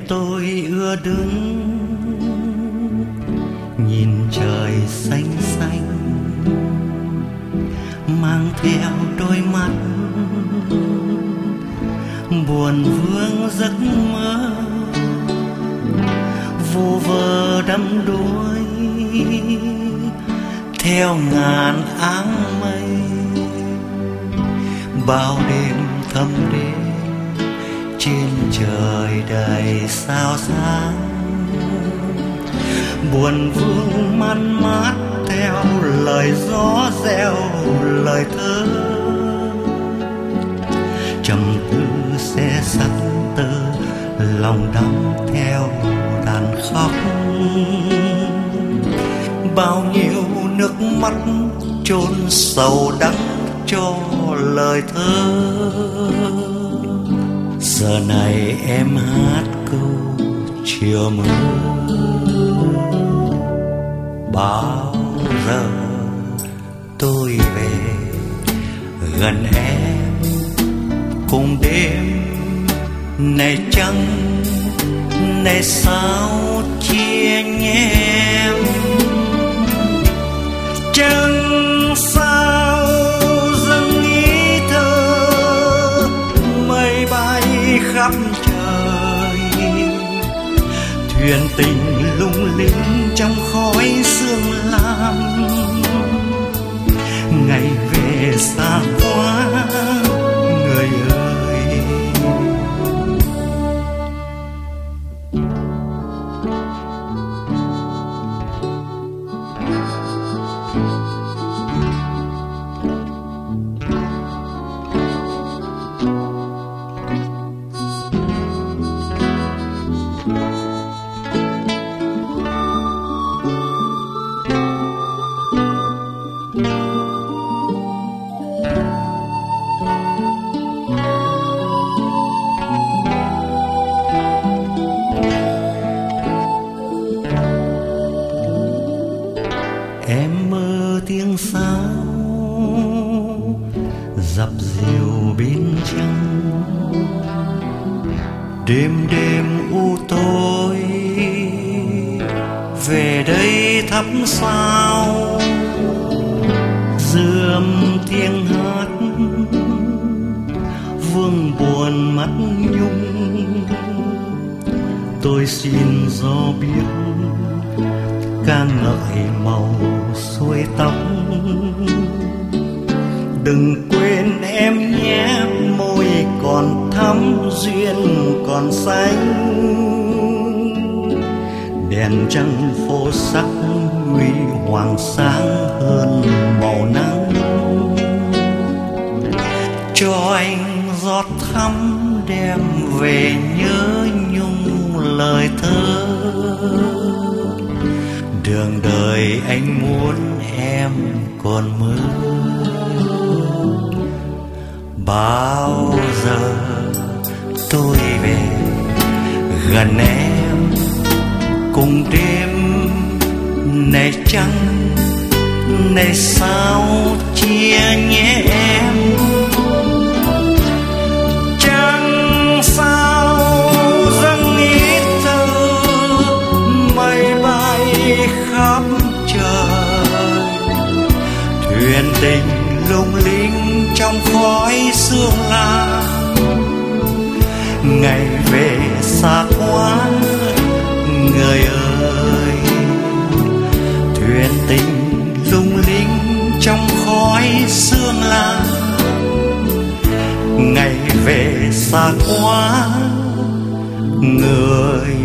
tôi ưa đứng nhìn trời xanh xanh, mang theo đôi mắt buồn vương giấc mơ, vu vơ đắm đuối theo ngàn áng mây. Bao đêm thâm đêm trên trời đầy sao sáng, buồn vương man mát theo lời gió reo lời thơ. Trầm tư xe sắt tơ, lòng đắm theo đàn khóc. Bao nhiêu nước mắt chôn sầu đắng cho lời thơ. Giờ này em hát câu chiều mưa. Bao giờ tôi về gần em cùng đêm này trăng này sao chia nhé em. Chẳng sao dâng ý thơ mây bay khắp trời, thuyền tình lung linh trong khói sương lam. Ngày về xa quá người ơi. Em mơ tiếng sáo dập dìu bên trăng, đêm đêm u tối về đây thắp sao. Dườm tiếng hát vương buồn mắt nhung, tôi xin gió biết ca ngợi màu xuôi tóc. Đừng quên em nhé, môi còn thắm duyên còn xanh. Đèn trăng phô sắc huy hoàng sáng hơn màu nắng. Cho anh giọt thắm đem về nhớ nhung lời thơ. Đường đời anh muốn em còn mơ. Bao giờ tôi về gần em cùng đêm này trăng này sao chia nhé em. Chẳng sao dâng ít thơ mây bay khắp trời, thuyền tình lung linh trong khói sương lam. Ngày về xa quá người ơi, thuyền tình lung linh trong khói sương lam. Ngày về xa quá người